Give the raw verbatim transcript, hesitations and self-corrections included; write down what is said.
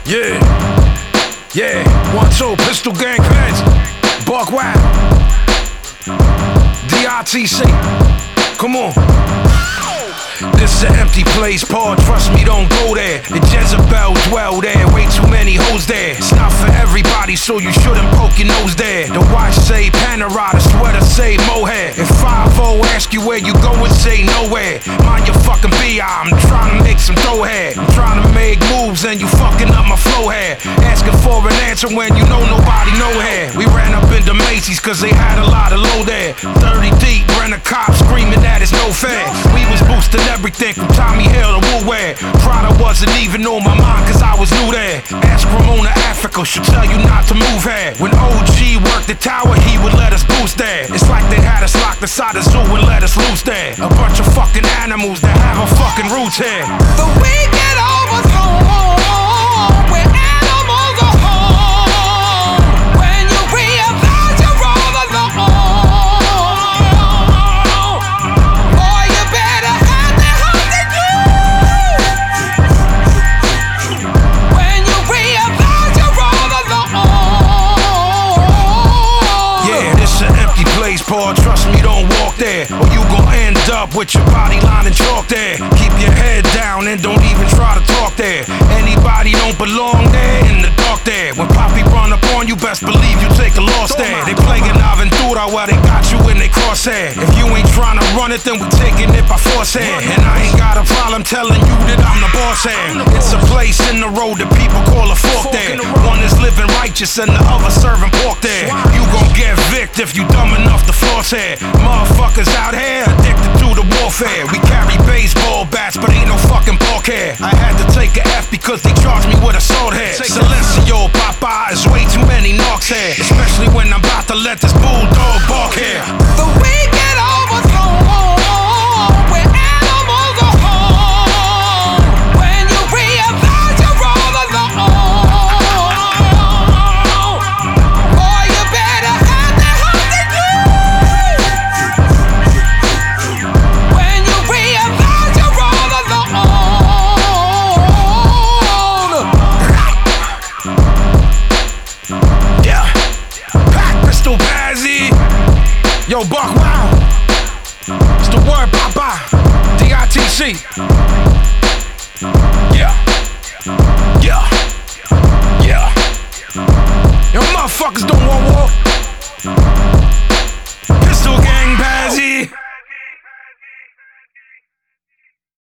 Yeah, yeah, one, two, pistol gang fans, Buck Wild, D I T C, come on. This is an empty place, Paul, trust me, don't go there. The Jezebel dwell there, way too many hoes there. It's not for everybody, so you shouldn't poke your nose there. The watch say Panerai, the sweater say Mohair. If five oh ask you where you going, say nowhere. Mind your fucking B I, I'm trying to make some dough here. I'm trying to make moves and you fucking up my flow here. Asking for an answer when you know nobody know here. We ran up into Macy's cause they had a lot of low there. thirty deep, ran a cop screaming that it's no fair. We was boosting everything from Tommy Hill to Wu Wear. Prada wasn't even on my mind cause I was new there. Ask Ramona Africa, she'll tell you not to move here. When O G worked the tower, he would let us boost there. It's like they had us locked inside the zoo and let us loose there. A bunch of fucking animals that have a fucking roots here. The weekend almost home, where animals are home. When you realize you're all alone, boy, you better have the heart to do. When you realize you're all alone. Yeah, this an empty place, Paul, trust me, don't walk there, or you gon' end up with your body line and chalk there. Keep your head down and don't even try to talk there. Anybody don't belong there, in the dark there. When Poppy run up on you, best believe you take a loss there. They playing Aventura while they got you in their crosshair. If you ain't trying to run it, then we taking it by force here. And I ain't got a problem telling you that I'm the boss here. It's a place in the road that people call a fork there. One is living righteous and the other serving pork there. You gon' get vicked if you dumb enough to floss here. Motherfuckers out here addicted to the warfare. We carry baseball bats, but ain't no fucking pork here. I had to take a F because they charged me with assault here. Silencio, Papa, is way too many knocks here. Especially when I'm about to let this bulldog bark here. The weekend almost home, where animals are home. When you realize you're all alone, boy, you better have the heart to do. When you realize you're all alone. Yeah, Pack Pistol Bazzy. Yo, Buck Wild, it's the word, Papa, D I T C. Yeah, yeah, yeah. Yo, motherfuckers don't want war.